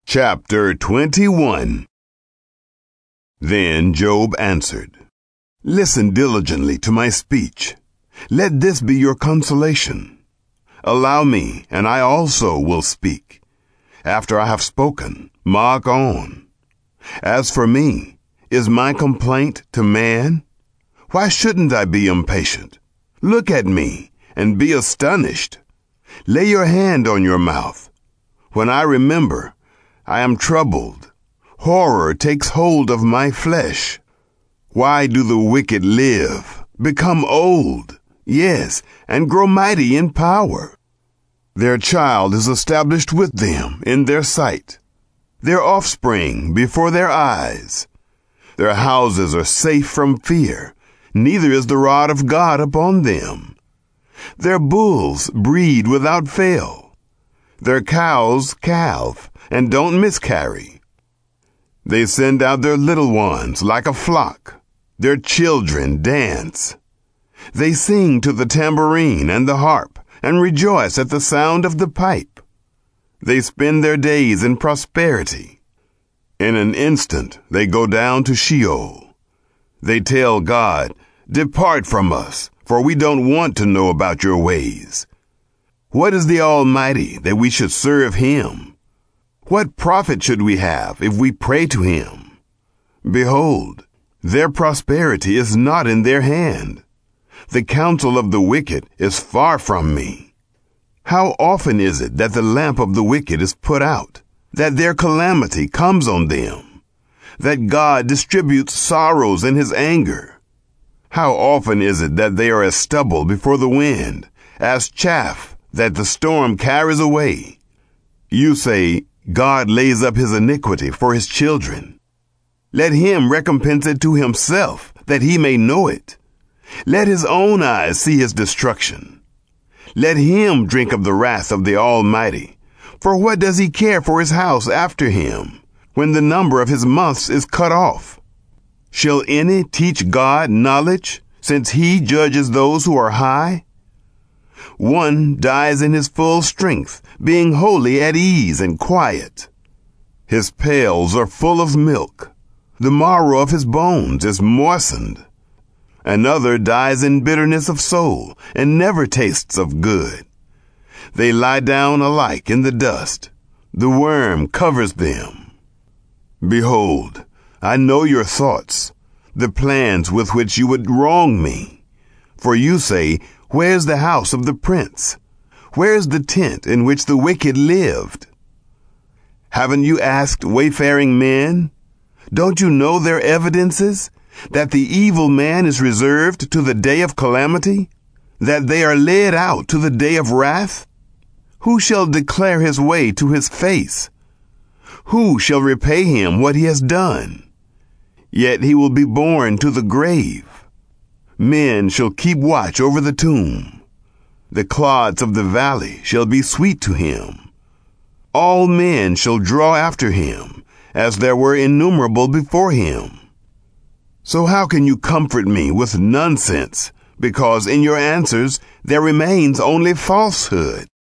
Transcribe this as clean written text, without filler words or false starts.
Chapter 21. Then Job answered, Listen diligently to my speech. Let this be your consolation. Allow me, and I also will speak. After I have spoken, mark on. As for me, is my complaint to man? Why shouldn't I be impatient? Look at me, and be astonished. Lay your hand on your mouth. When I remember, I am troubled. Horror takes hold of my flesh. Why do the wicked live, become old, yes, and grow mighty in power? Their child is established with them in their sight, their offspring before their eyes. Their houses are safe from fear, neither is the rod of God upon them. Their bulls breed without fail. Their cows calve and don't miscarry. They send out their little ones like a flock. Their children dance. They sing to the tambourine and the harp and rejoice at the sound of the pipe. They spend their days in prosperity. In an instant they go down to Sheol. They tell God, Depart from us, for we don't want to know about your ways. What is the Almighty that we should serve him? What profit should we have if we pray to him? Behold, their prosperity is not in their hand. The counsel of the wicked is far from me. How often is it that the lamp of the wicked is put out, that their calamity comes on them, that God distributes sorrows in his anger? How often is it that they are as stubble before the wind, as chaff that the storm carries away? You say, God lays up his iniquity for his children. Let him recompense it to himself, that he may know it. Let his own eyes see his destruction. Let him drink of the wrath of the Almighty. For what does he care for his house after him, when the number of his months is cut off? Shall any teach God knowledge, since he judges those who are high? One dies in his full strength, being wholly at ease and quiet. His pails are full of milk. The marrow of his bones is moistened. Another dies in bitterness of soul, and never tastes of good. They lie down alike in the dust. The worm covers them. Behold, I know your thoughts, the plans with which you would wrong me. For you say, Where's the house of the prince? Where's the tent in which the wicked lived? Haven't you asked wayfaring men? Don't you know their evidences, that the evil man is reserved to the day of calamity, that they are led out to the day of wrath? Who shall declare his way to his face? Who shall repay him what he has done? Yet he will be borne to the grave. Men shall keep watch over the tomb. The clods of the valley shall be sweet to him. All men shall draw after him, as there were innumerable before him. So how can you comfort me with nonsense, because in your answers there remains only falsehood?